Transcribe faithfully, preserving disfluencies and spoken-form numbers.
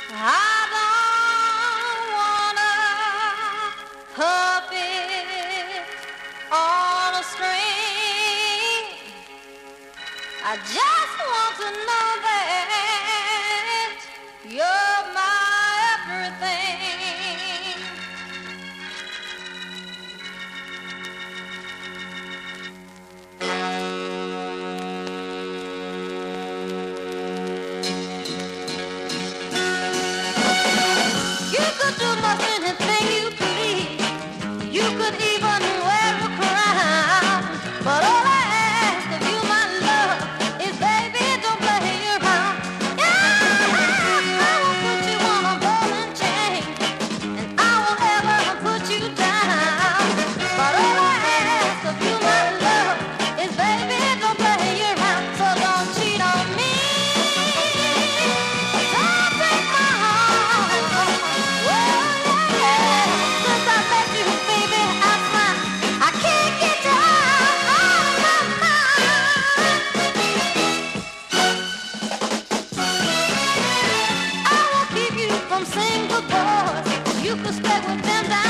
I don't wanna puppet on a string. I just want to know that you're my everything. You could do most anything you please. You could even wear a crown. But all I ask of you, my love, is baby, don't play around. Yeah, I will put you on a ball and chain, and I won't ever put you down. But all I ask of you, my love, is baby, don't play around. So don't cheat on me. Don't break my heart. Whoa, yeah. Since I met you, baby, I swear I can't get you out of my mind. I won't keep you from single boys. You could stay with them down.